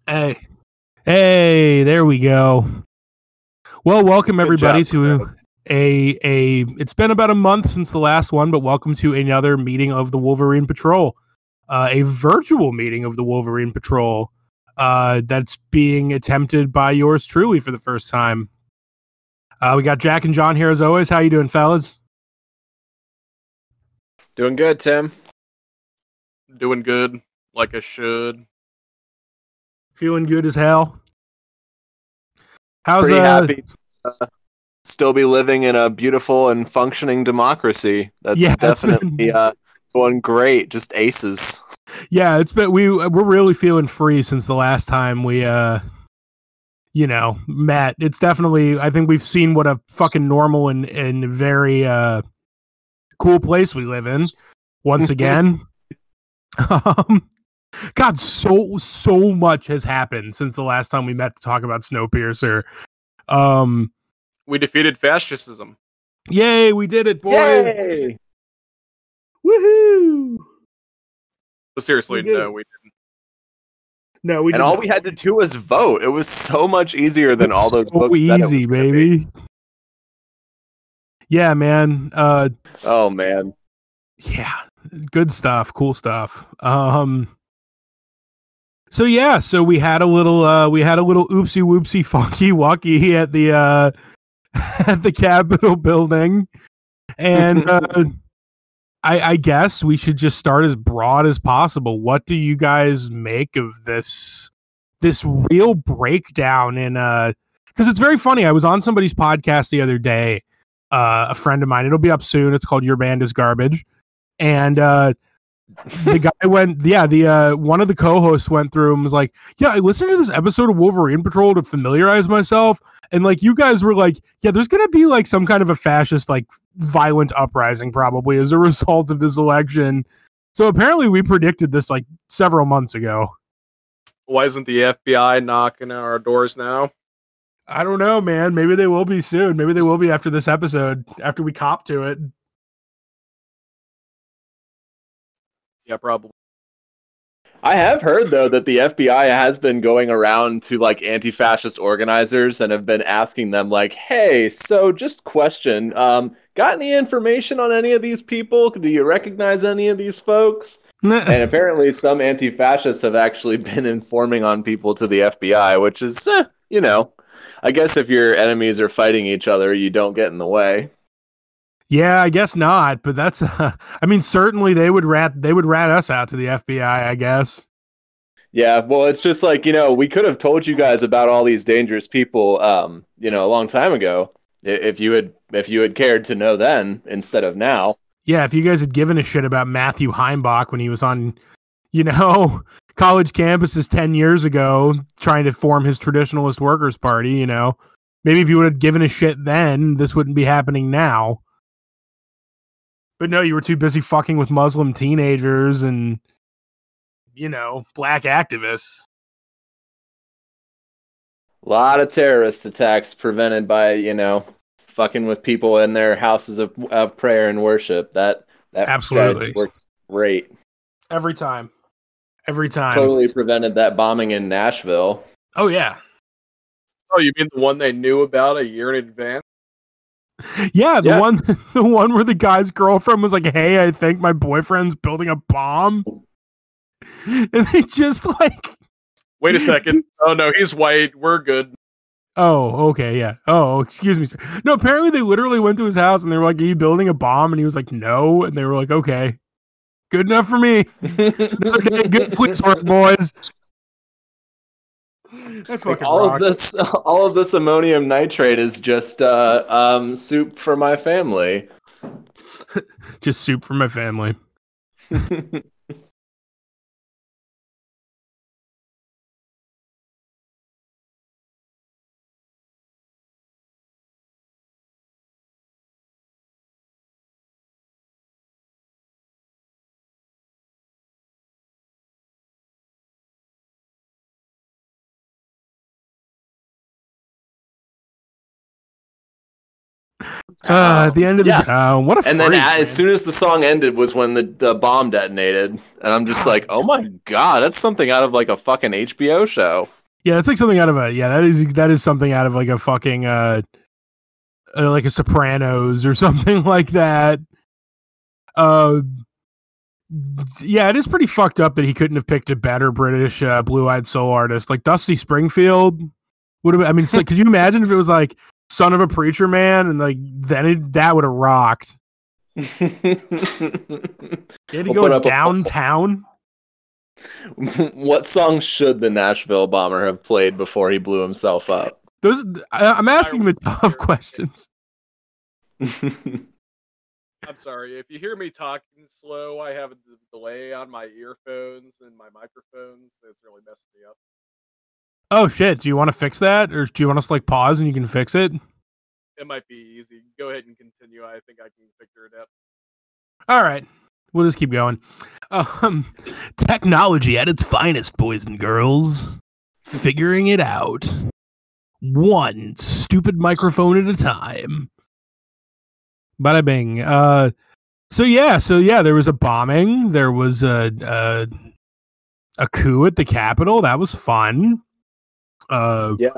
Hey, hey, there we go. Well, welcome Good everybody job, to a. It's been about a month since the last one, but welcome to another meeting of the Wolverine Patrol, a virtual meeting of the Wolverine Patrol, that's being attempted by yours truly for the first time. We got Jack and John here as always. How you doing, fellas? Doing good, Tim. Doing good, like I should. Feeling good as hell. How's Pretty happy to still be living in a beautiful and functioning democracy. That's definitely going great. Just aces. Yeah, it's been we're really feeling free since the last time we met. It's definitely, I think we've seen what a fucking normal and very cool place we live in once again. God, so much has happened since the last time we met to talk about Snowpiercer. We defeated fascism. Yay, we did it, boys! Yay! Woohoo! But seriously, no, we didn't. No, we and didn't. all we had to do was vote. It was so much easier than all those books. Easy, baby. Yeah, man. Oh man. Yeah, good stuff, cool stuff. So we had a little oopsie whoopsie funky wucky at the at the Capitol building, and I guess we should just start as broad as possible. What do you guys make of this real breakdown in because it's very funny. I was on somebody's podcast the other day, a friend of mine. It'll be up soon. It's called Your Band is Garbage. And the guy went, one of the co-hosts went through and was like, yeah, I listened to this episode of Wolverine Patrol to familiarize myself. And like, you guys were like, yeah, there's going to be like some kind of a fascist, like violent uprising probably as a result of this election. So apparently we predicted this like several months ago. Why isn't the FBI knocking on our doors now? I don't know, man. Maybe they will be soon. Maybe they will be after this episode, after we cop to it. Yeah, probably. I have heard though that the FBI has been going around to like anti-fascist organizers and have been asking them like, "Hey, so just question, got any information on any of these people? Do you recognize any of these folks?" And apparently some anti-fascists have actually been informing on people to the FBI, which is, I guess if your enemies are fighting each other, you don't get in the way. Yeah, I guess not, but that's I mean, certainly they would rat us out to the FBI, I guess. Yeah, well, it's just like, we could have told you guys about all these dangerous people a long time ago if you had cared to know then instead of now. Yeah, if you guys had given a shit about Matthew Heimbach when he was on, college campuses 10 years ago trying to form his traditionalist workers party, maybe if you would have given a shit then, this wouldn't be happening now. But no, you were too busy fucking with Muslim teenagers and, black activists. A lot of terrorist attacks prevented by, fucking with people in their houses of prayer and worship. That absolutely worked great. Every time. Totally prevented that bombing in Nashville. Oh, yeah. Oh, you mean the one they knew about a year in advance? Yeah, the one where the guy's girlfriend was like, "Hey, I think my boyfriend's building a bomb," and they just like, wait a second. Oh no, he's white. We're good. Oh, okay, yeah. Oh, excuse me, sir. No, apparently they literally went to his house and they were like, "Are you building a bomb?" And he was like, "No," and they were like, "Okay, good enough for me." Good police work, boys. That fucking rocks. All of this ammonium nitrate is just soup for my family. Just soup for my family. At the end of the town. What a And freak, then man. as soon as the song ended was when the bomb detonated. And I'm just like, oh my God, that's something out of like a fucking HBO show. Yeah, that's like something out of that is something out of like a fucking like a Sopranos or something like that. Yeah, it is pretty fucked up that he couldn't have picked a better British blue-eyed soul artist. Like Dusty Springfield would have. I mean, so, could you imagine if it was like Son of a Preacher Man and like that would have rocked. He had to go downtown. What song should the Nashville Bomber have played before he blew himself up? I'm asking the tough questions. I'm sorry. If you hear me talking slow, I have a delay on my earphones and my microphones. It's really messing me up. Oh, shit. Do you want to fix that? Or do you want us to like pause and you can fix it? It might be easy. Go ahead and continue. I think I can figure it out. All right. We'll just keep going. Technology at its finest, boys and girls. Figuring it out. One stupid microphone at a time. Bada bing. So yeah, there was a bombing. There was a coup at the Capitol. That was fun. Yeah.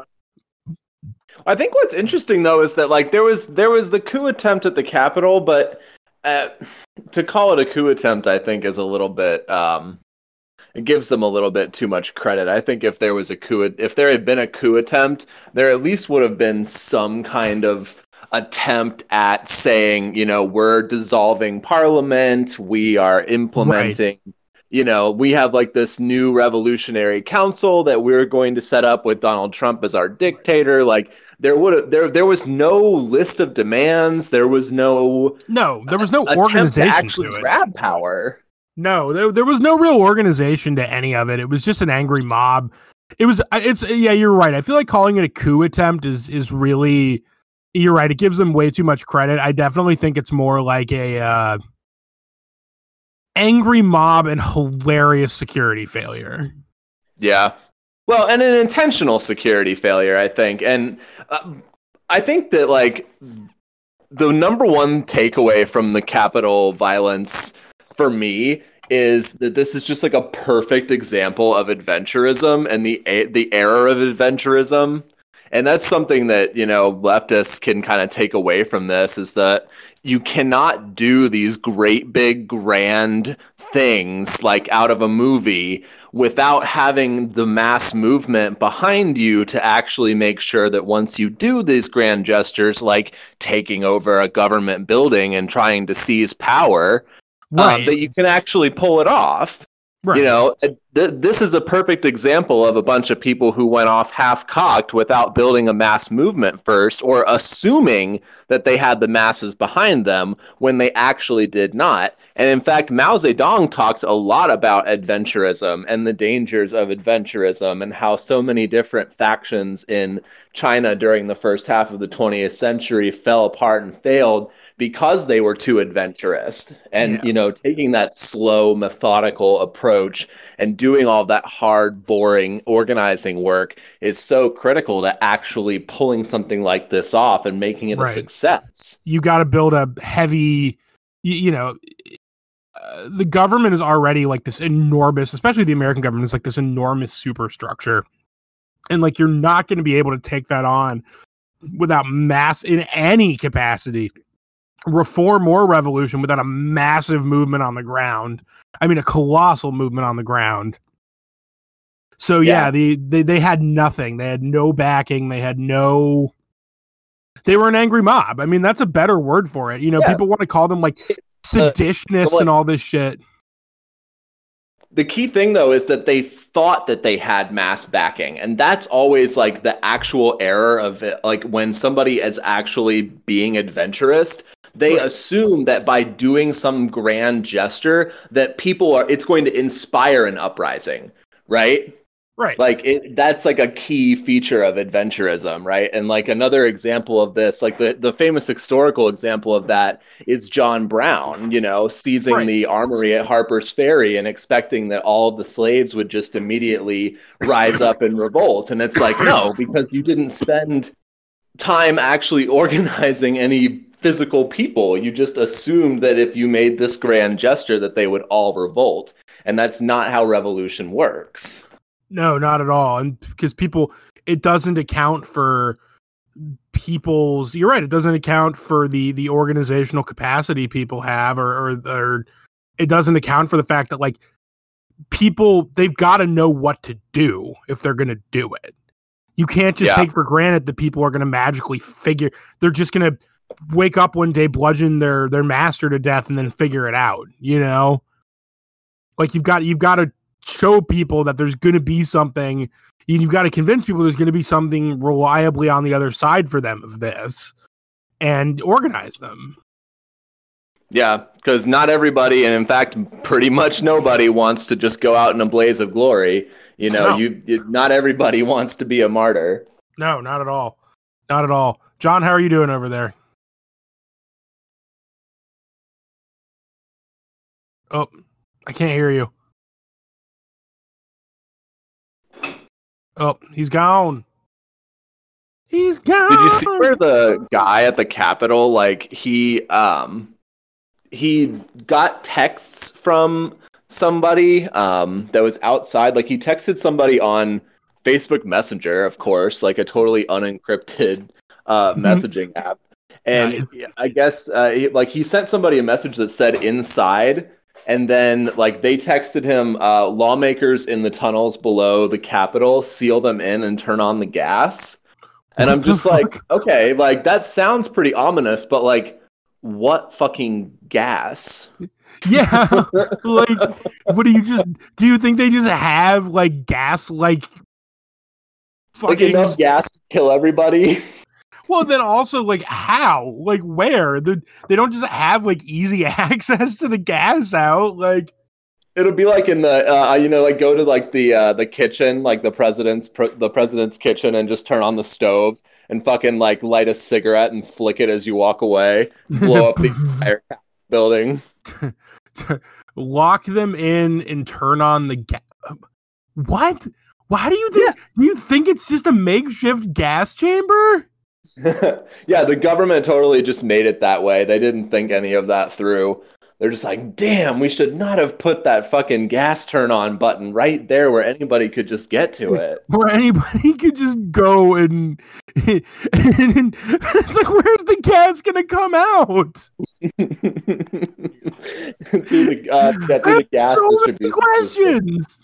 I think what's interesting though is that like there was the coup attempt at the Capitol, but to call it a coup attempt, I think is a little bit it gives them a little bit too much credit. I think if there had been a coup attempt, there at least would have been some kind of attempt at saying, we're dissolving parliament, we are implementing, we have like this new revolutionary council that we're going to set up with Donald Trump as our dictator. Like there was no list of demands. There was no organization to actually grab power. No, there was no real organization to any of it. It was just an angry mob. You're right. I feel like calling it a coup attempt is really. You're right. It gives them way too much credit. I definitely think it's more like a angry mob and hilarious security failure. Yeah. Well, and an intentional security failure, I think. And I think that like the number one takeaway from the Capitol violence for me is that this is just like a perfect example of adventurism and the error of adventurism. And that's something that, leftists can kind of take away from this is that you cannot do these great big grand things like out of a movie without having the mass movement behind you to actually make sure that once you do these grand gestures like taking over a government building and trying to seize power, that you can actually pull it off. Right. This is a perfect example of a bunch of people who went off half-cocked without building a mass movement first or assuming that they had the masses behind them when they actually did not. And in fact, Mao Zedong talked a lot about adventurism and the dangers of adventurism and how so many different factions in China during the first half of the 20th century fell apart and failed because they were too adventurous. And, taking that slow, methodical approach and doing all that hard, boring organizing work is so critical to actually pulling something like this off and making it a success. You got to build a heavy, the government is already like this enormous, especially the American government is like this enormous superstructure. And like, you're not going to be able to take that on without mass in any capacity. Reform or revolution without a massive movement on the ground. I mean, a colossal movement on the ground. So they had nothing. They had no backing. They were an angry mob. I mean, that's a better word for it. People want to call them like seditionists and all this shit. The key thing, though, is that they thought that they had mass backing. And that's always like the actual error of it. Like when somebody is actually being adventurous, they assume that by doing some grand gesture that it's going to inspire an uprising, right? Right. Like that's like a key feature of adventurism, right? And like another example of this, like the famous historical example of that is John Brown, seizing the armory at Harper's Ferry and expecting that all the slaves would just immediately rise up and revolt. And it's like, no, because you didn't spend time actually organizing any physical people. You just assumed that if you made this grand gesture that they would all revolt. And that's not how revolution works. No, not at all. And because it doesn't account for people's, you're right, it doesn't account for the organizational capacity people have, or it doesn't account for the fact that, like, people, they've got to know what to do if they're going to do it. You can't just take for granted that people are going to magically they're just going to wake up one day, bludgeon their master to death, and then figure it out, you know? Like, you've got to show people that there's going to be something. You've got to convince people there's going to be something reliably on the other side for them of this, and organize them. Yeah, because not everybody, and in fact, pretty much nobody wants to just go out in a blaze of glory. You know, not everybody wants to be a martyr. No, not at all. Not at all. John, how are you doing over there? Oh, I can't hear you. Oh, he's gone. He's gone. Did you see where the guy at the Capitol, like, he got texts from somebody that was outside? Like, he texted somebody on Facebook Messenger, of course, like a totally unencrypted messaging app. And I guess he sent somebody a message that said inside. And then, like, they texted him, lawmakers in the tunnels below the Capitol, seal them in and turn on the gas. And I'm just like, okay, like, that sounds pretty ominous, but, like, what fucking gas? Yeah, like, do you think they just have, like, gas, like, fucking... Like, enough gas to kill everybody? Well, then also, like, how? Like, where? They don't just have, like, easy access to the gas out, like... It'll be like in the, like, go to, like, the kitchen, like, the president's kitchen, and just turn on the stove and fucking, like, light a cigarette and flick it as you walk away. Blow up the entire building. Lock them in and turn on the gas. What? Why do you think? Yeah. Do you think it's just a makeshift gas chamber? Yeah, the government totally just made it that way. They didn't think any of that through. They're just like, damn, we should not have put that fucking gas turn on button right there where anybody could just get to it. Where anybody could just go and it's like, where's the gas gonna come out? through the gas so distribution. Many questions.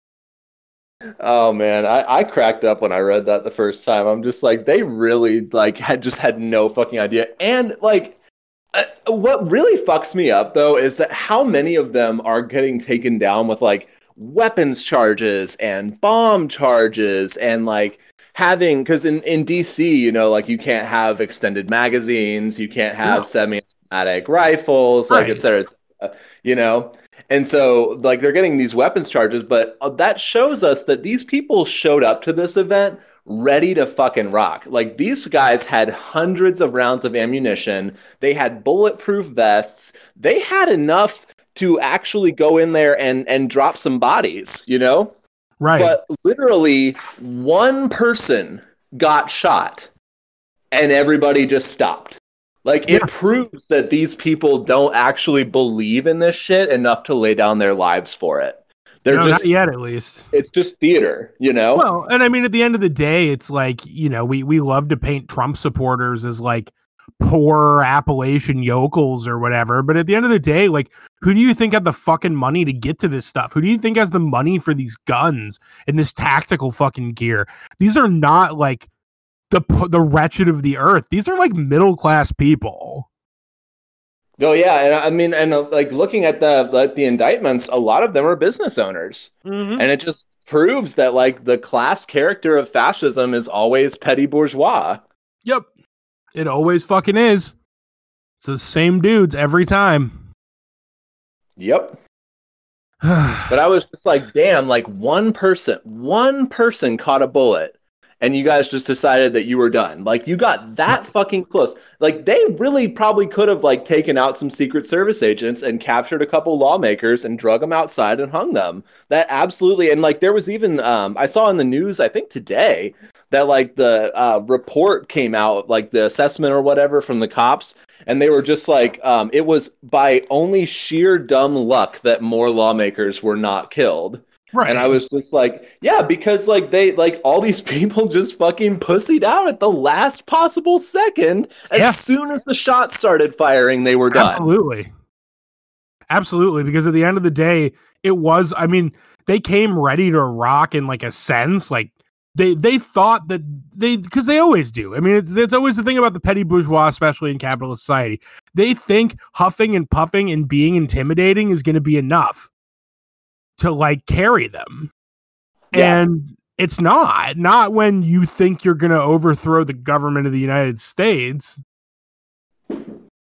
Oh man, I cracked up when I read that the first time. I'm just like, they really like had no fucking idea. And like, what really fucks me up though is that how many of them are getting taken down with like weapons charges and bomb charges and like having, because in DC, you know, like you can't have extended magazines, you can't have semi-automatic rifles, like et cetera, you know. And so, like, they're getting these weapons charges, but that shows us that these people showed up to this event ready to fucking rock. Like, these guys had hundreds of rounds of ammunition. They had bulletproof vests. They had enough to actually go in there and drop some bodies, you know? Right. But literally, one person got shot, and everybody just stopped. Like, it proves that these people don't actually believe in this shit enough to lay down their lives for it. They're just, not yet, at least. It's just theater, you know? Well, and I mean, at the end of the day, it's like, you know, we love to paint Trump supporters as like poor Appalachian yokels or whatever. But at the end of the day, like, who do you think had the fucking money to get to this stuff? Who do you think has the money for these guns and this tactical fucking gear? These are not like the wretched of the earth. These are like middle class people. Oh yeah, and I mean, and like looking at the indictments, a lot of them are business owners, and it just proves that like the class character of fascism is always petty bourgeois. Yep, it always fucking is. It's the same dudes every time. Yep. But I was just like, damn, like one person caught a bullet. and you guys just decided that you were done. Like, you got that fucking close. Like, they really probably could have, like, taken out some Secret Service agents and captured a couple lawmakers and drug them outside and hung them. That absolutely. And, like, there was even, I saw in the news, I think today, that, like, the report came out, like, the assessment or whatever from the cops, and they were just like, it was by only sheer dumb luck that more lawmakers were not killed. Right. And I was just like, yeah, because like they like all these people just fucking pussied out at the last possible second. As soon as the shots started firing, they were done. Absolutely. Because at the end of the day, it was, I mean, they came ready to rock in like a sense. Like they thought that because they always do. I mean, it's always the thing about the petty bourgeois, especially in capitalist society. They think huffing and puffing and being intimidating is going to be enough to like carry them. And it's not when you think you're going to overthrow the government of the United States. It's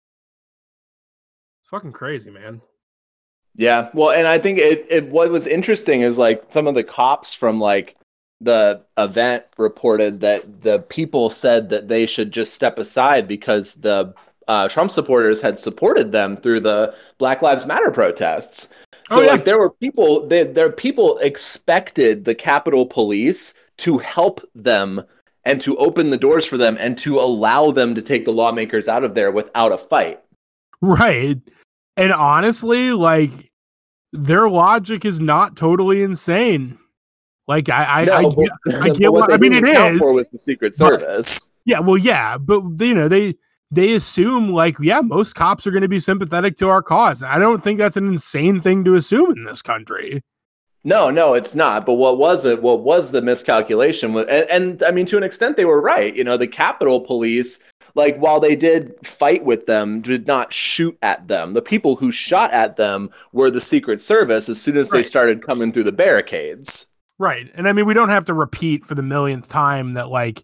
fucking crazy, man. Yeah. Well, and I think what was interesting is like some of the cops from like the event reported that the people said that they should just step aside because the Trump supporters had supported them through the Black Lives Matter protests. So like there were people, people expected the Capitol Police to help them and to open the doors for them and to allow them to take the lawmakers out of there without a fight. Right. And honestly, like their logic is not totally insane. Like I get what I mean. It is for was the Secret Service. But you know they assume like, most cops are going to be sympathetic to our cause. I don't think that's an insane thing to assume in this country. No, it's not. But what was the miscalculation? And I mean, to an extent, they were right. You know, the Capitol Police, like while they did fight with them, did not shoot at them. The people who shot at them were the Secret Service as soon as they started coming through the barricades. Right. And I mean, we don't have to repeat for the millionth time that like,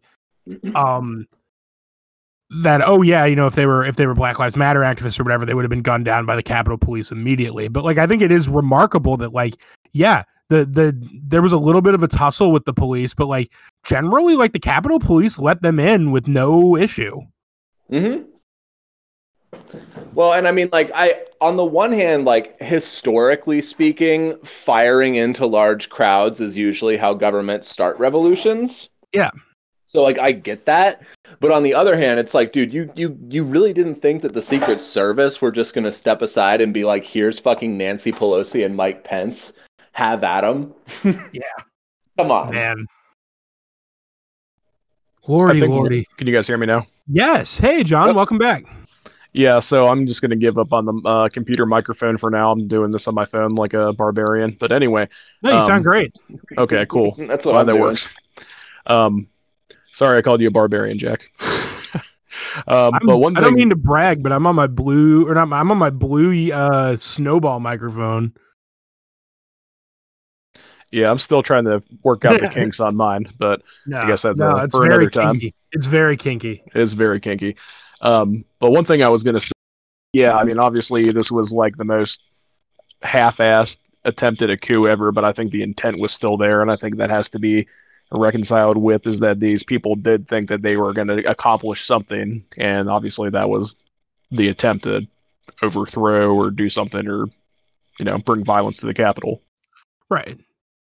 that if they were Black Lives Matter activists or whatever, they would have been gunned down by the Capitol Police immediately. But like I think it is remarkable that like there was a little bit of a tussle with the police, but like generally like the Capitol Police let them in with no issue. Well, and I mean, like on the one hand, like historically speaking, firing into large crowds is usually how governments start revolutions. Yeah. So like I get that, but on the other hand, it's like, dude, you really didn't think that the Secret Service were just gonna step aside and be like, here's fucking Nancy Pelosi and Mike Pence, have at them. Yeah, come on, man. Lordy. Can you guys hear me now? Yes. Hey, John, welcome back. Yeah, so I'm just gonna give up on the computer microphone for now. I'm doing this on my phone like a barbarian. But anyway, no, you sound great. Okay, cool. That's what that works. Sorry, I called you a barbarian, Jack. But one thing, I don't mean to brag, but I'm on my blue snowball microphone. Yeah, I'm still trying to work out the kinks on mine, but I guess that's for another time. It's very kinky. It's very kinky. But one thing I was going to say, I mean, obviously this was like the most half-assed attempt at a coup ever, but I think the intent was still there, and I think that has to be reconciled with is that these people did think that they were going to accomplish something, and obviously that was the attempt to overthrow or do something or, bring violence to the Capitol. Right.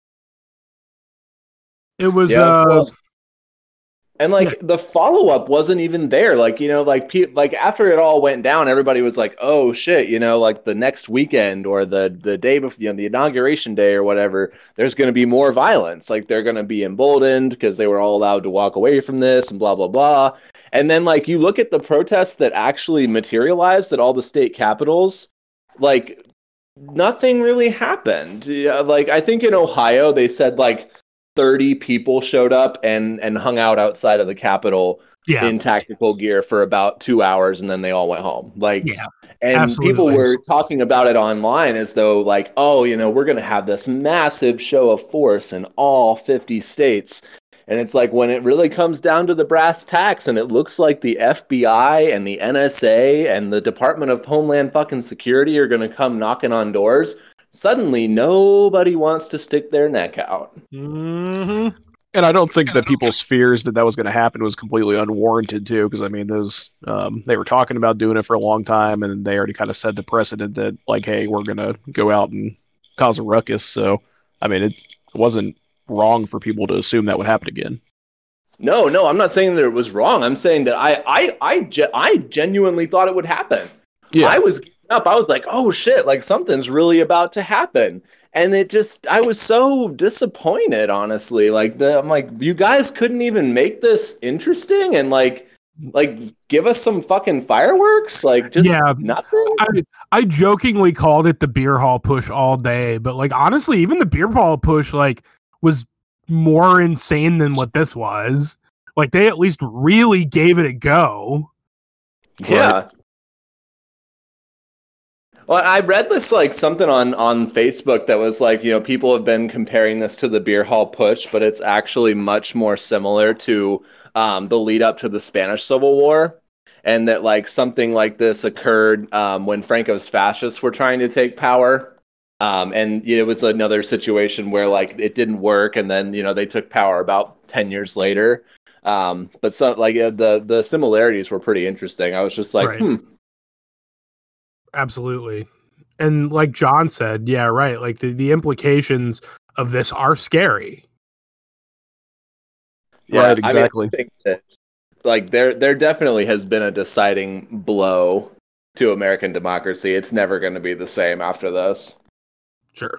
It was and like the follow-up wasn't even there. Like, like after it all went down, everybody was like, oh shit, like the next weekend or the day before, the inauguration day or whatever, there's going to be more violence. Like they're going to be emboldened because they were all allowed to walk away from this and blah, blah, blah. And then like you look at the protests that actually materialized at all the state capitals, like nothing really happened. Like I think in Ohio, they said like 30 people showed up and hung out outside of the Capitol in tactical gear for about 2 hours, and then they all went home. And absolutely. People were talking about it online as though like, oh, we're going to have this massive show of force in all 50 states. And it's like when it really comes down to the brass tacks and it looks like the FBI and the NSA and the Department of Homeland fucking Security are going to come knocking on doors, suddenly nobody wants to stick their neck out. Mm-hmm. And I don't think that people's fears that was going to happen was completely unwarranted too, because I mean, those they were talking about doing it for a long time, and they already kind of set the precedent that like, hey, we're going to go out and cause a ruckus. So, I mean, it wasn't wrong for people to assume that would happen again. No, I'm not saying that it was wrong. I'm saying that I genuinely thought it would happen. Yeah. I was getting up. I was like, oh shit, like something's really about to happen. And I was so disappointed, honestly. I'm like, you guys couldn't even make this interesting and like give us some fucking fireworks, like just nothing. I jokingly called it the beer hall push all day, but like honestly, even the beer hall push like was more insane than what this was. Like they at least really gave it a go. Yeah. Right. Well, I read this like something on Facebook that was like, people have been comparing this to the beer hall push, but it's actually much more similar to the lead up to the Spanish Civil War, and that like something like this occurred when Franco's fascists were trying to take power, and it was another situation where like it didn't work, and then they took power about 10 years later. But some like the similarities were pretty interesting. I was just like, Right. Absolutely. And like John said, yeah, right. Like the implications of this are scary. Yeah, right, exactly. I think that, like there definitely has been a deciding blow to American democracy. It's never going to be the same after this. Sure.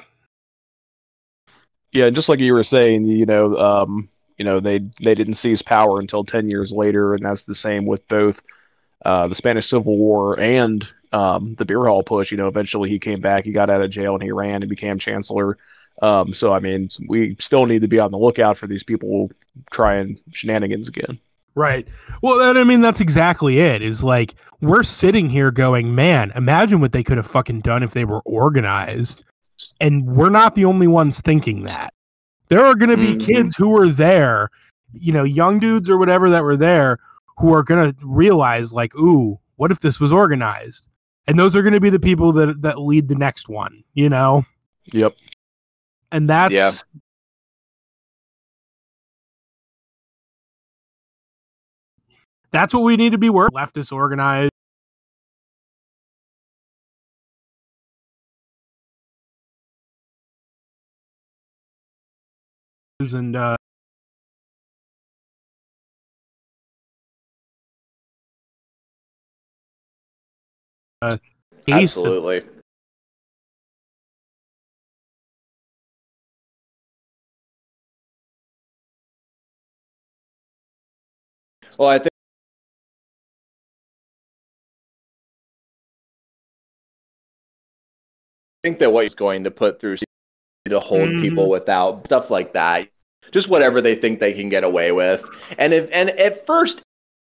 Yeah, just like you were saying, they didn't seize power until 10 years later, and that's the same with both the Spanish Civil War and the beer hall push. Eventually he came back, he got out of jail, and he ran and became chancellor. So, I mean, we still need to be on the lookout for these people trying shenanigans again. Right. Well, I mean, that's exactly it. Is like, we're sitting here going, man, imagine what they could have fucking done if they were organized. And we're not the only ones thinking that. There are going to be kids who were there, young dudes or whatever that were there, who are going to realize like, ooh, what if this was organized? And those are going to be the people that lead the next one, Yep. And that's that's what we need to be working. Leftist organized. And Absolutely. Well, I think that what he's going to put through to hold people without stuff like that, just whatever they think they can get away with. And at first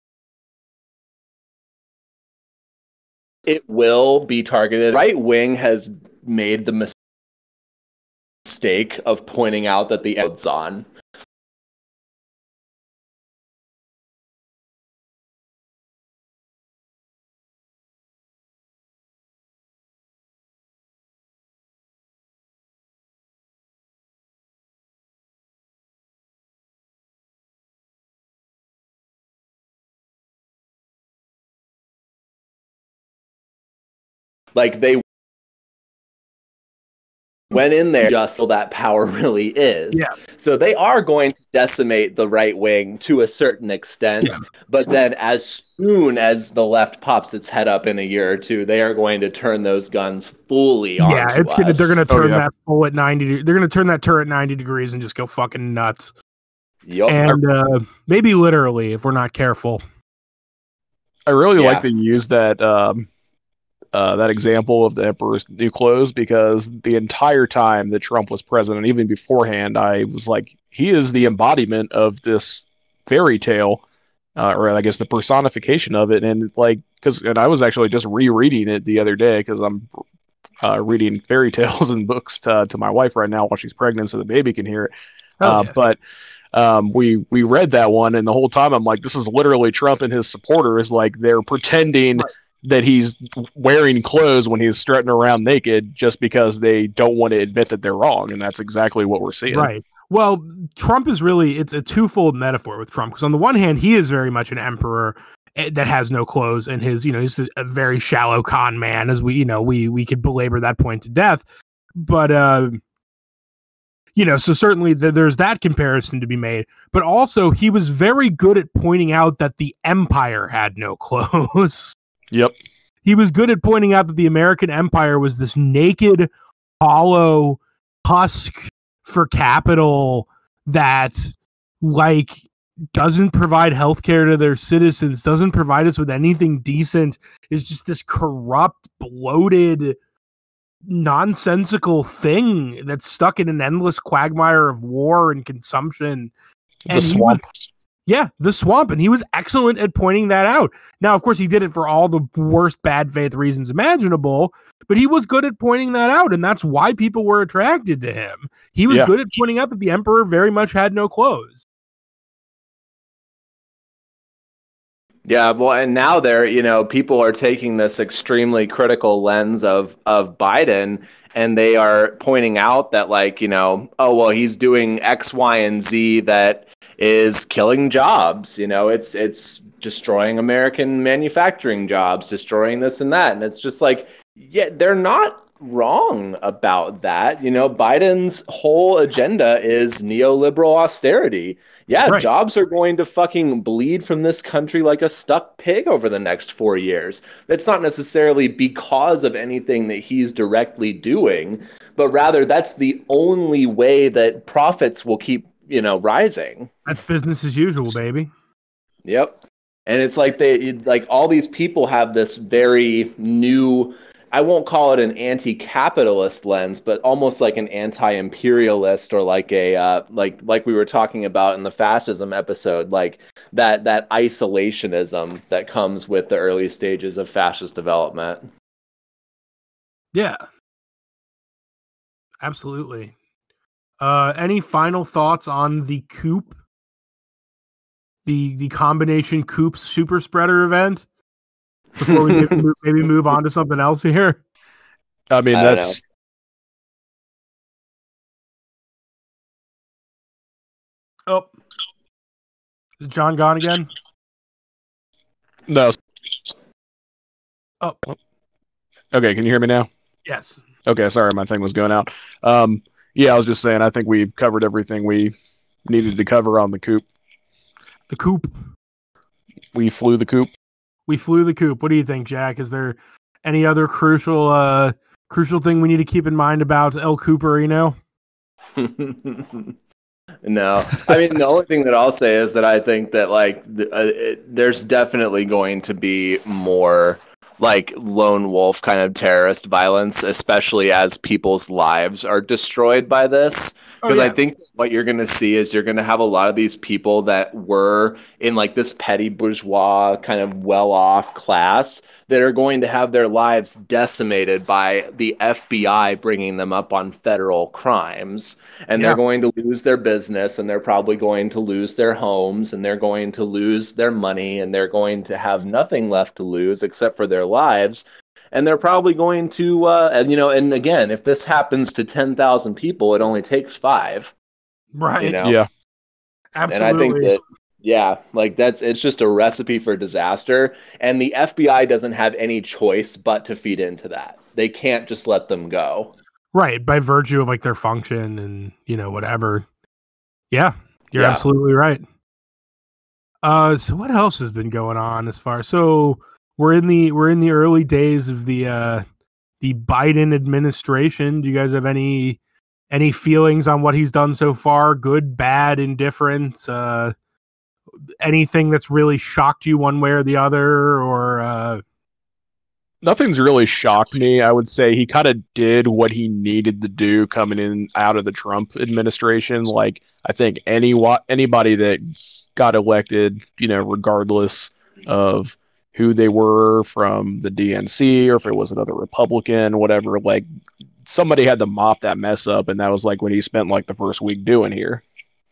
it will be targeted. Right wing has made the mistake of pointing out that the odds on. Like they went in there just so that power really is. Yeah. So they are going to decimate the right wing to a certain extent. Yeah. But then as soon as the left pops its head up in a year or two, they are going to turn those guns fully on. Yeah, they're gonna turn that full at 90. They're gonna turn that turret 90 degrees and just go fucking nuts. Yep. And maybe literally if we're not careful. I really like that you use that that example of the Emperor's New Clothes, because the entire time that Trump was president, even beforehand, I was like, he is the embodiment of this fairy tale, or I guess the personification of it. And like, and I was actually just rereading it the other day because I'm reading fairy tales and books to my wife right now while she's pregnant, so the baby can hear it. But we read that one, and the whole time I'm like, this is literally Trump and his supporters, like they're pretending that he's wearing clothes when he's strutting around naked just because they don't want to admit that they're wrong. And that's exactly what we're seeing. Right. Well, Trump is really, it's a twofold metaphor with Trump, because on the one hand, he is very much an emperor that has no clothes, and his, he's a very shallow con man, as we could belabor that point to death. But, so certainly there's that comparison to be made, but also he was very good at pointing out that the empire had no clothes. Yep. He was good at pointing out that the American empire was this naked, hollow husk for capital that doesn't provide healthcare to their citizens, doesn't provide us with anything decent, is just this corrupt, bloated, nonsensical thing that's stuck in an endless quagmire of war and consumption. The swamp. The swamp. And he was excellent at pointing that out. Now, of course, he did it for all the worst bad faith reasons imaginable, but he was good at pointing that out, and that's why people were attracted to him. He was good at pointing out that the emperor very much had no clothes. Yeah, well, and now people are taking this extremely critical lens of Biden, and they are pointing out that oh, well, he's doing X, Y, and Z that is killing jobs. It's destroying American manufacturing jobs, destroying this and that. And it's just they're not wrong about that. Biden's whole agenda is neoliberal austerity. Yeah, right. Jobs are going to fucking bleed from this country like a stuck pig over the next 4 years. That's not necessarily because of anything that he's directly doing, but rather that's the only way that profits will keep, rising. That's business as usual, baby. Yep. And it's all these people have this very new, I won't call it an anti-capitalist lens, but almost like an anti-imperialist, or like a like we were talking about in the fascism episode, like that isolationism that comes with the early stages of fascist development. Yeah, absolutely. Any final thoughts on the coup? The combination coup super spreader event? Before we maybe move on to something else here. I mean, that's... Oh. Is John gone again? No. Oh. Okay, can you hear me now? Yes. Okay, sorry, my thing was going out. Yeah, I was just saying, I think we covered everything we needed to cover on the coup. The coup. We flew the coup. We flew the coop. What do you think, Jack? Is there any other crucial thing we need to keep in mind about El Cooperino? No. I mean, the only thing that I'll say is that I think that there's definitely going to be more lone wolf kind of terrorist violence, especially as people's lives are destroyed by this. Because I think what you're going to see is you're going to have a lot of these people that were in this petty bourgeois kind of well-off class that are going to have their lives decimated by the FBI bringing them up on federal crimes. And they're going to lose their business, and they're probably going to lose their homes, and they're going to lose their money, and they're going to have nothing left to lose except for their lives. And they're probably going to, and again, if this happens to 10,000 people, it only takes 5. Right. Yeah. Absolutely. And I think that, it's just a recipe for disaster. And the FBI doesn't have any choice but to feed into that. They can't just let them go. Right. By virtue of their function and, whatever. Yeah. You're absolutely right. So what else has been going on as far? So we're in the early days of the Biden administration. Do you guys have any feelings on what he's done so far? Good, bad, indifferent? Anything that's really shocked you one way or the other? Or nothing's really shocked me. I would say he kind of did what he needed to do coming in out of the Trump administration. I think anybody that got elected, regardless of who they were from the DNC or if it was another Republican, whatever, somebody had to mop that mess up, and that was what he spent the first week doing here.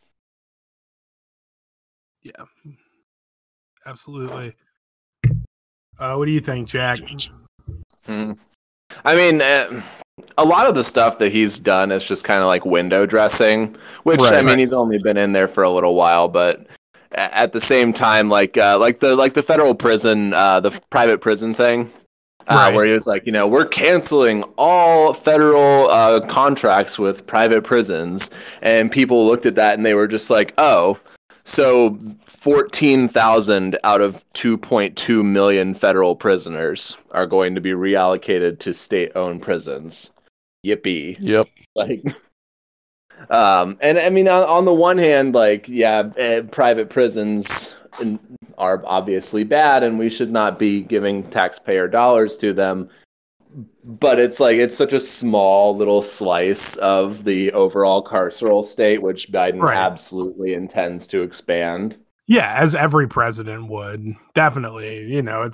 Yeah, absolutely. What do you think, Jack? I mean, a lot of the stuff that he's done is just kind of like window dressing, which Right, I mean, right. he's only been in there for a little while, but at the same time, like the federal prison, the private prison thing, Right. where he was like, we're canceling all federal contracts with private prisons, and people looked at that and they were just like, oh, so 14,000 out of 2.2 million federal prisoners are going to be reallocated to state-owned prisons. Yippee. Yep. Like, and I mean, on the one hand, like, yeah, private prisons are obviously bad, and we should not be giving taxpayer dollars to them. But it's like it's such a small little slice of the overall carceral state, which Biden Right. absolutely intends to expand. Yeah, as every president would. Definitely.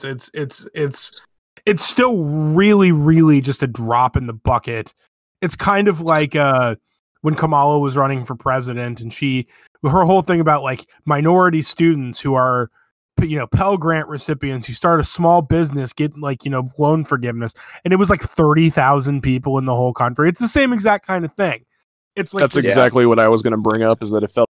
It's still really, really just a drop in the bucket. It's kind of like when Kamala was running for president, and her whole thing about like minority students who are, Pell Grant recipients who start a small business, get like, loan forgiveness. And it was like 30,000 people in the whole country. It's the same exact kind of thing. It's like That's exactly what I was going to bring up, is that it felt.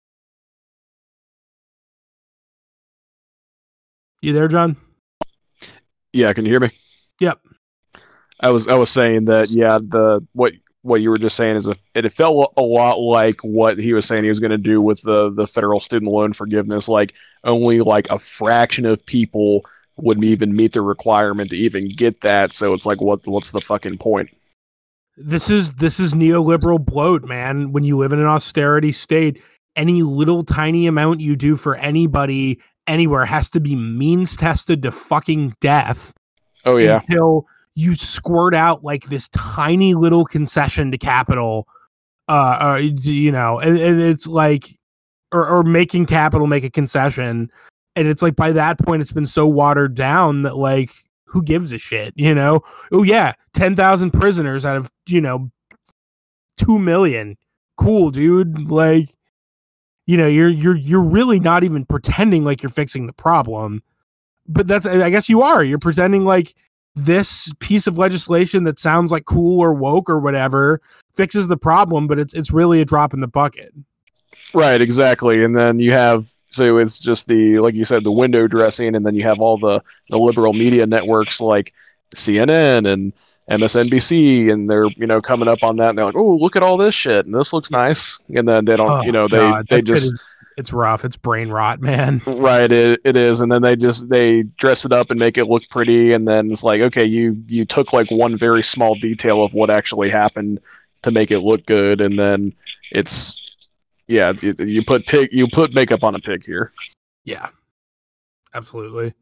You there, John? Yeah, can you hear me? Yep. I was saying that, yeah, what you were just saying is it felt a lot like what he was saying he was going to do with the federal student loan forgiveness. Like, only like a fraction of people would even meet the requirement to even get that. So it's like, what's the fucking point? This is neoliberal bloat, man. When you live in an austerity state, any little tiny amount you do for anybody anywhere has to be means tested to fucking death. Oh yeah. Until you squirt out like this tiny little concession to capital, and it's like, or making capital make a concession, and it's like by that point it's been so watered down that like, who gives a shit, Oh yeah, 10,000 prisoners out of 2 million, cool, dude. Like, you're really not even pretending like you're fixing the problem, but I guess you're pretending like this piece of legislation that sounds like cool or woke or whatever fixes the problem, but it's really a drop in the bucket. Right, exactly. And then you have, so it's just like you said, the window dressing, and then you have all the liberal media networks like CNN and MSNBC, and they're coming up on that, and they're like, oh, look at all this shit, and this looks nice, and then they don't, they just. It's rough. It's brain rot, man. Right, it is, and then they dress it up and make it look pretty, and then it's like, okay, you took like one very small detail of what actually happened to make it look good, and then it's, yeah, you put makeup on a pig here. Yeah, absolutely.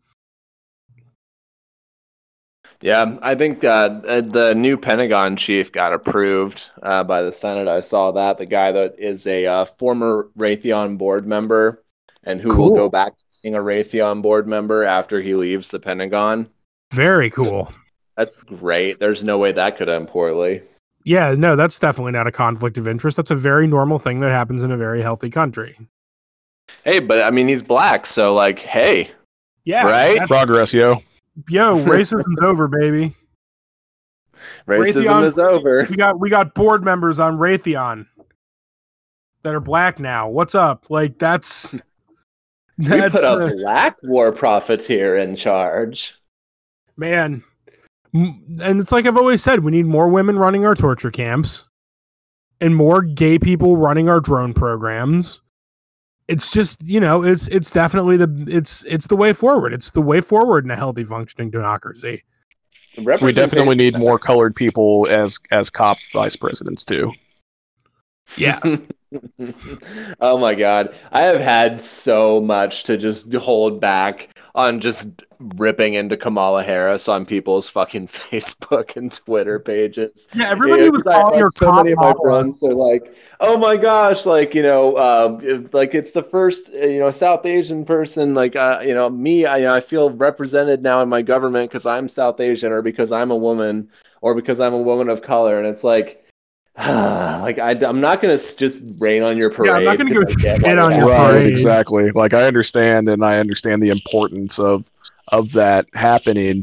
Yeah, I think the new Pentagon chief got approved by the Senate. I saw that. The guy that is a former Raytheon board member and who will go back to being a Raytheon board member after he leaves the Pentagon. Very cool. So that's great. There's no way that could end poorly. Yeah, no, that's definitely not a conflict of interest. That's a very normal thing that happens in a very healthy country. Hey, but I mean, he's black, so like, hey. Yeah. Right? Progress, yo. Yo, racism's over, baby. Racism Raytheon, is over. We got board members on Raytheon that are black now. What's up? Like that's we put a black war profiteer in charge. Man. And it's like I've always said, we need more women running our torture camps and more gay people running our drone programs. It's just, it's definitely it's the way forward. It's the way forward in a healthy functioning democracy. We definitely need more colored people as COP vice presidents too. Yeah. Oh my God. I have had so much to just hold back on just ripping into Kamala Harris on people's fucking Facebook and Twitter pages. Yeah, everybody was calling her so many of my friends are like, oh my gosh, like, like it's the first, South Asian person, like, me, I feel represented now in my government because I'm South Asian or because I'm a woman or because I'm a woman of color. And it's like, like I'm not gonna just rain on your parade. Yeah, I'm not gonna go shit on your parade. Right, exactly. Like I understand the importance of that happening,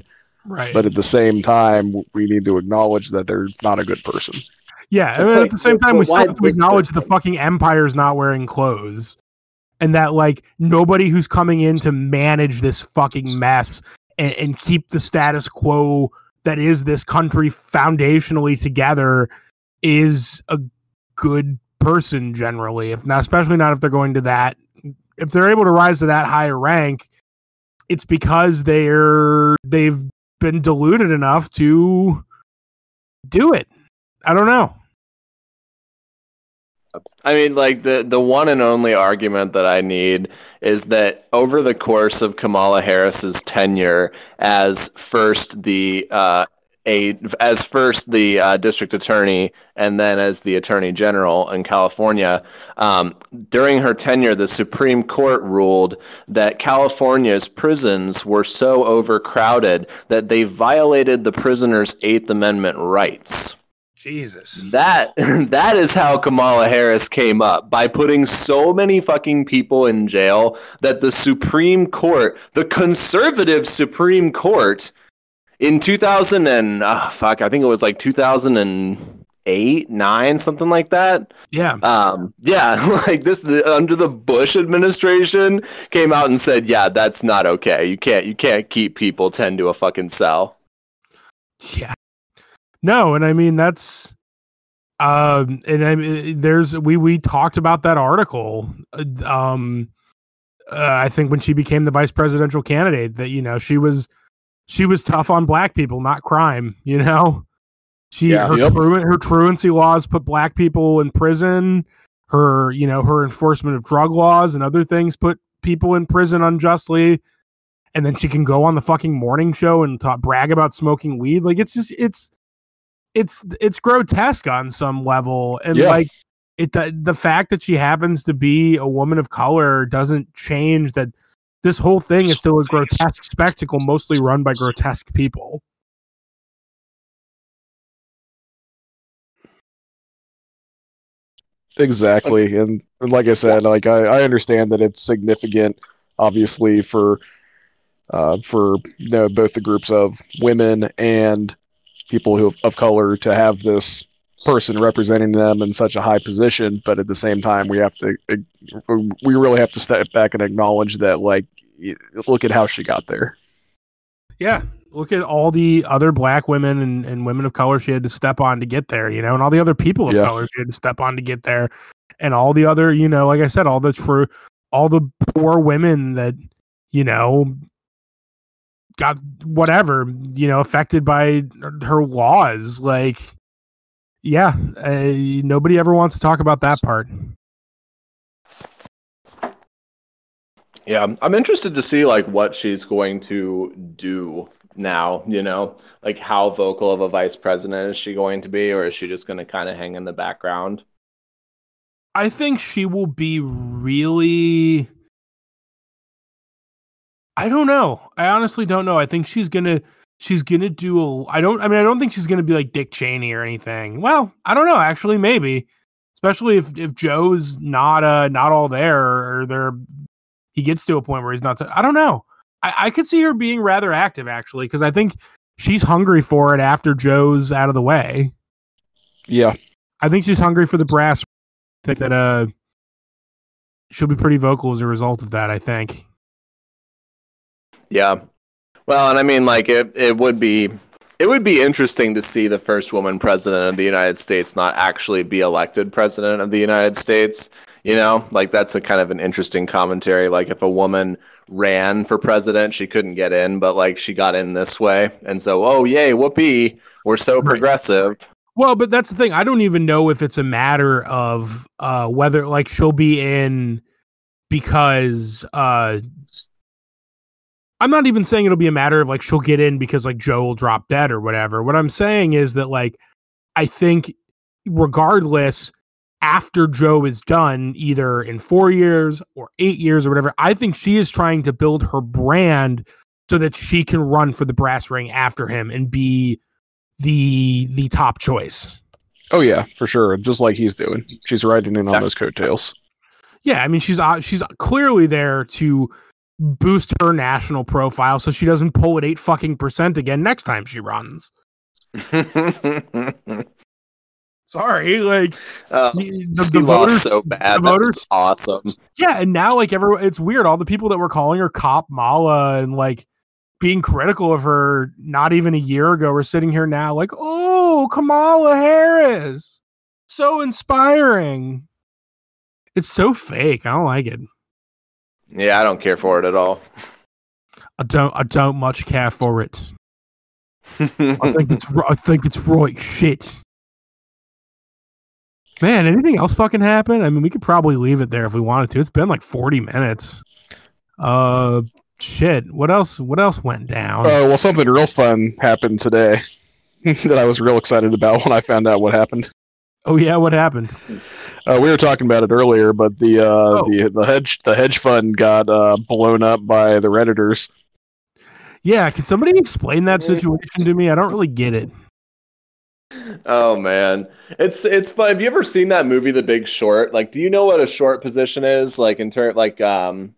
Right. But at the same time, we need to acknowledge that they're not a good person. Yeah, and at the same time, but we still why have to this acknowledge the person? fucking empire's not wearing clothes. And that, like, nobody who's coming in to manage this fucking mess and keep the status quo that is this country foundationally together is a good person generally, if not, especially not if they're going to that. If they're able to rise to that higher rank, it's because they've been deluded enough to do it. I don't know. I mean, like the one and only argument that I need is that over the course of Kamala Harris's tenure as first the district attorney and then as the attorney general in California, during her tenure, the Supreme Court ruled that California's prisons were so overcrowded that they violated the prisoners' Eighth Amendment rights. Jesus. That is how Kamala Harris came up, by putting so many fucking people in jail that the Supreme Court, the conservative Supreme Court, in 2000 and I think it was like 2008, 9, something like that. Yeah. Like this under the Bush administration came out and said, yeah, that's not okay. You can't keep people 10 to a fucking cell. Yeah. No, and I mean that's and I mean we talked about that article I think when she became the vice presidential candidate, that, you know, she was tough on black people, not crime, you know. Her truancy laws put black people in prison. Her enforcement of drug laws and other things put people in prison unjustly. And then she can go on the fucking morning show and brag about smoking weed. Like, it's grotesque on some level. And like the fact that she happens to be a woman of color doesn't change that this whole thing is still a grotesque spectacle, mostly run by grotesque people. Exactly. And like I said, like I understand that it's significant, obviously, for both the groups of women and people of color to have this person representing them in such a high position. But at the same time, we really have to step back and acknowledge that, like, look at how she got there. Yeah. Look at all the other black women and women of color she had to step on to get there, you know, and all the other people of color she had to step on to get there. And all the other, you know, like I said, all the poor women that, you know, got whatever, you know, affected by her laws. Like, yeah, nobody ever wants to talk about that part. Yeah, I'm interested to see like what she's going to do now, you know, like how vocal of a vice president is she going to be, or is she just going to kind of hang in the background? I think she will be really, I don't know. I honestly don't know. I think she's gonna do I don't think she's gonna be like Dick Cheney or anything. Well, I don't know, actually, maybe. Especially if Joe's not all there, or he gets to a point where he's not. I don't know. I could see her being rather active, actually, because I think she's hungry for it after Joe's out of the way. Yeah. I think she's hungry for the brass. I think that she'll be pretty vocal as a result of that, I think. Yeah. Well, and I mean, like, it would be interesting to see the first woman president of the United States not actually be elected president of the United States. You know, like, that's a kind of an interesting commentary. Like, if a woman ran for president, she couldn't get in, but like she got in this way. And so, oh, yay, whoopee, we're so progressive. Well, but that's the thing. I don't even know if it's a matter of whether, like, she'll be in because I'm not even saying it'll be a matter of like she'll get in because like Joe will drop dead or whatever. What I'm saying is that, like, I think regardless, after Joe is done, either in 4 years or 8 years or whatever, I think she is trying to build her brand so that she can run for the brass ring after him and be the top choice. Oh yeah, for sure. Just like he's doing. She's riding in on those coattails. Yeah, I mean, she's clearly there to boost her national profile so she doesn't pull at 8% again next time she runs. Sorry, like the voters so bad. The voters, awesome. Yeah, and now like it's weird. All the people that were calling her Cop Mala and like being critical of her not even a year ago are sitting here now like, oh, Kamala Harris, so inspiring. It's so fake. I don't like it. Yeah, I don't care for it at all. I don't much care for it. I think it's right shit. Man, anything else fucking happen? I mean, we could probably leave it there if we wanted to. It's been like 40 minutes. Shit. What else went down? Well, something real fun happened today that I was real excited about when I found out what happened. Oh yeah, what happened? We were talking about it earlier, but the hedge fund got blown up by the Redditors. Yeah, can somebody explain that situation to me? I don't really get it. Oh man, it's fun. Have you ever seen that movie, The Big Short? Like, do you know what a short position is? Like in turn, like an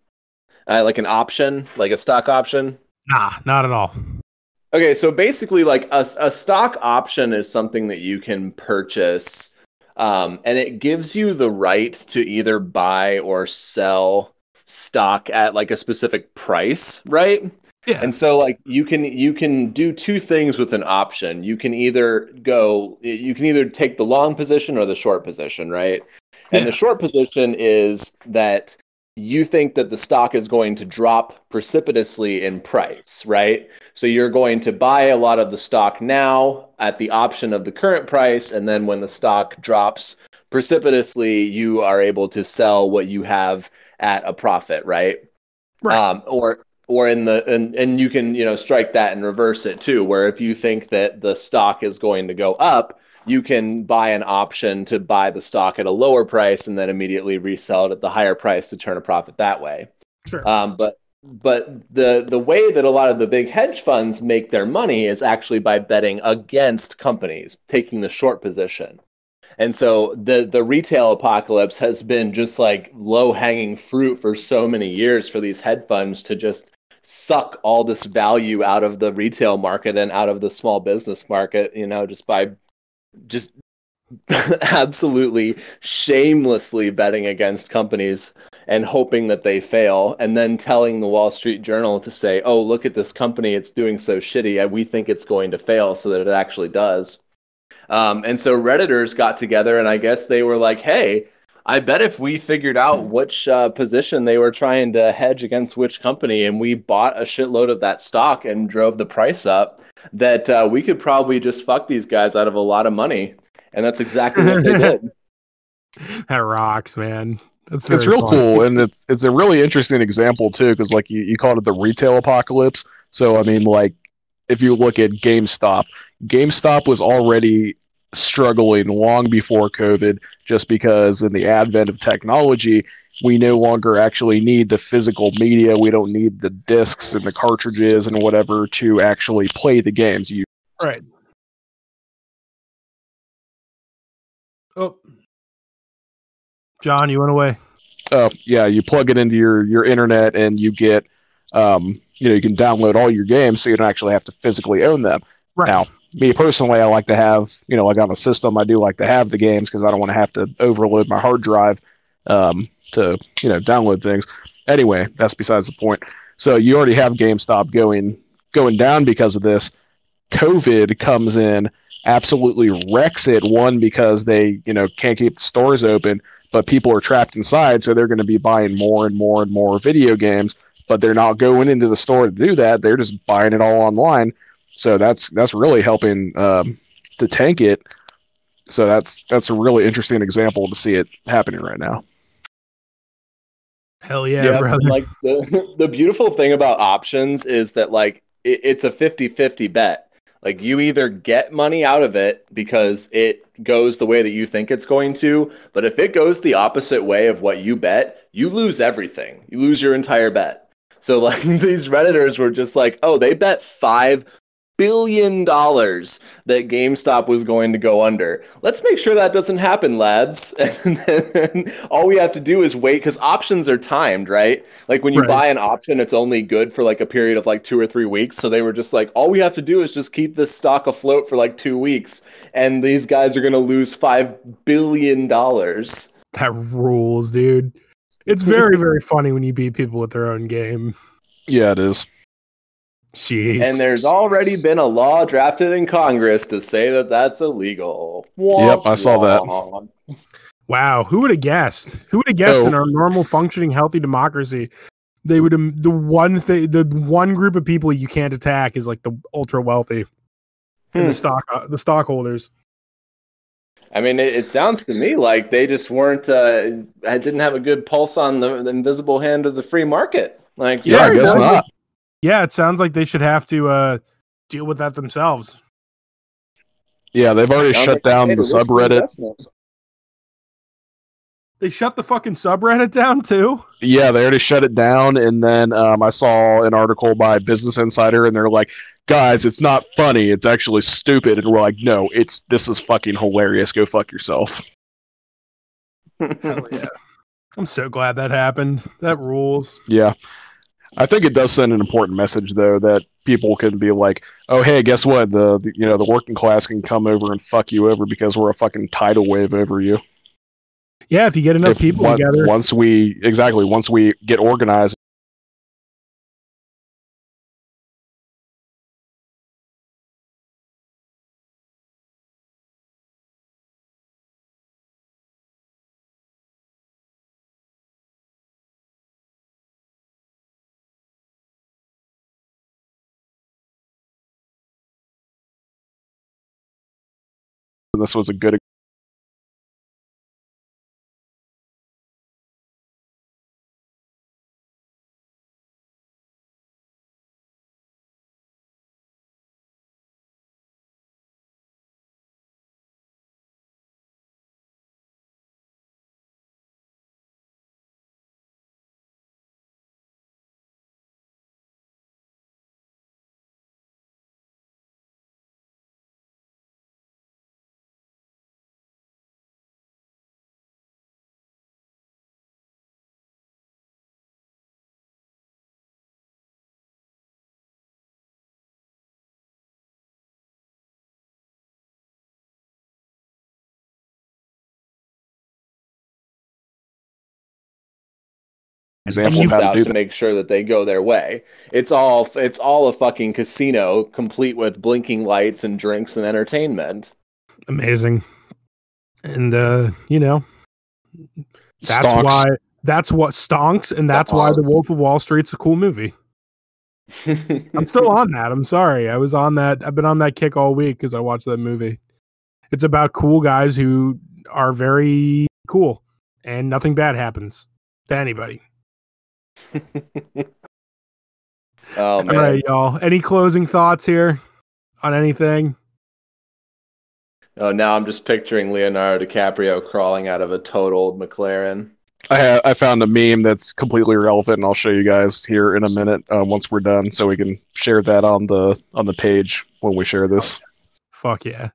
option, like a stock option? Nah, not at all. Okay, so basically, like a stock option is something that you can purchase, and it gives you the right to either buy or sell stock at like a specific price, right? Yeah. And so like you can do two things with an option. You can either take the long position or the short position, right? And the short position is that you think that the stock is going to drop precipitously in price, right? So you're going to buy a lot of the stock now at the option of the current price, and then when the stock drops precipitously, you are able to sell what you have at a profit, right? Right. Or and you can strike that and reverse it too, where if you think that the stock is going to go up, you can buy an option to buy the stock at a lower price and then immediately resell it at the higher price to turn a profit that way. Sure. But the way that a lot of the big hedge funds make their money is actually by betting against companies, taking the short position. And so the retail apocalypse has been just like low-hanging fruit for so many years for these hedge funds to just suck all this value out of the retail market and out of the small business market, just by just absolutely shamelessly betting against companies and hoping that they fail, and then telling the Wall Street Journal to say, oh, look at this company, it's doing so shitty, and we think it's going to fail, so that it actually does. And so Redditors got together, and I guess they were like, hey, I bet if we figured out which position they were trying to hedge against which company, and we bought a shitload of that stock and drove the price up, that we could probably just fuck these guys out of a lot of money. And that's exactly what they did. That rocks, man. It's real cool, and it's a really interesting example too, because like you called it the retail apocalypse. So I mean, like if you look at GameStop was already struggling long before COVID, just because in the advent of technology, we no longer actually need the physical media. We don't need the discs and the cartridges and whatever to actually play the games. Right. Oh, John, you went away. Yeah, you plug it into your internet and you get, you can download all your games, so you don't actually have to physically own them. Right. Now, me personally, I like to have, like on a system, I do like to have the games because I don't want to have to overload my hard drive to download things. Anyway, that's besides the point. So you already have GameStop going down because of this. COVID comes in, absolutely wrecks it. One, because they can't keep the stores open, but people are trapped inside, so they're going to be buying more and more and more video games. But they're not going into the store to do that; they're just buying it all online. So that's really helping to tank it. So that's a really interesting example to see it happening right now. Hell yeah, brother. Like the beautiful thing about options is that like it's a 50-50 bet. Like you either get money out of it because it goes the way that you think it's going to, but if it goes the opposite way of what you bet, you lose everything. You lose your entire bet. So like these Redditors were just like, oh, they bet $5 billion that GameStop was going to go under. Let's make sure that doesn't happen, lads. And then all we have to do is wait, because options are timed, right? Like when you Right. buy an option, it's only good for like a period of like 2 or 3 weeks. So they were just like, all we have to do is just keep this stock afloat for like 2 weeks, and these guys are going to lose $5 billion. That rules, dude. It's very, very funny when you beat people with their own game. Yeah, it is. Jeez. And there's already been a law drafted in Congress to say that that's illegal. Yep, I saw that. Wow, who would have guessed? Who would have guessed Oh. in our normal, functioning, healthy democracy, they would the one group of people you can't attack is like the ultra wealthy and the stockholders. I mean, it sounds to me like they just weren't, didn't have a good pulse on the invisible hand of the free market. Like, Yeah, I sorry, guess boys. not. Yeah, it sounds like they should have to deal with that themselves. Yeah, they've already Sounds shut like they down made the a risky subreddit. investment. They shut the fucking subreddit down too. Yeah, they already shut it down. And then I saw an article by Business Insider, and they're like, "Guys, it's not funny. It's actually stupid." And we're like, "No, this is fucking hilarious. Go fuck yourself." Hell yeah! I'm so glad that happened. That rules. Yeah. I think it does send an important message, though, that people can be like, "Oh, hey, guess what? The working class can come over and fuck you over because we're a fucking tidal wave over you." Yeah, if you get enough people together. Once we get organized. This was a good. Example of how to out do to that. make sure that they go their way. It's all a fucking casino, complete with blinking lights and drinks and entertainment. Amazing. And that's Stonks. that's what stonks, and that's why The Wolf of Wall Street's a cool movie. I'm still on that. I'm sorry. I was on that. I've been on that kick all week because I watched that movie. It's about cool guys who are very cool, and nothing bad happens to anybody. Oh man! All right, y'all. Any closing thoughts here on anything? Oh, now I'm just picturing Leonardo DiCaprio crawling out of a totaled McLaren. I found a meme that's completely irrelevant, and I'll show you guys here in a minute once we're done, so we can share that on the page when we share this. Fuck yeah.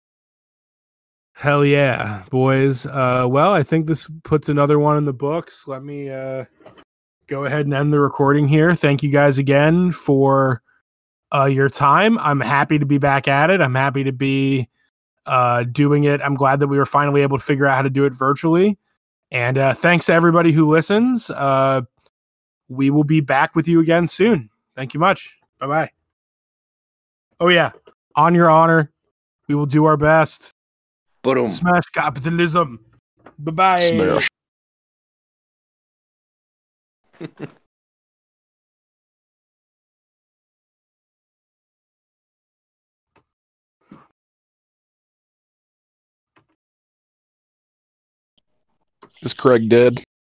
Hell yeah, boys. Well, I think this puts another one in the books. Let me go ahead and end the recording here. Thank you guys again for your time. I'm happy to be back at it. I'm happy to be doing it. I'm glad that we were finally able to figure out how to do it virtually. And thanks to everybody who listens. We will be back with you again soon. Thank you much. Bye-bye. Oh, yeah. On your honor, we will do our best. Boom. Smash capitalism. Bye-bye. Smash. Is Craig dead?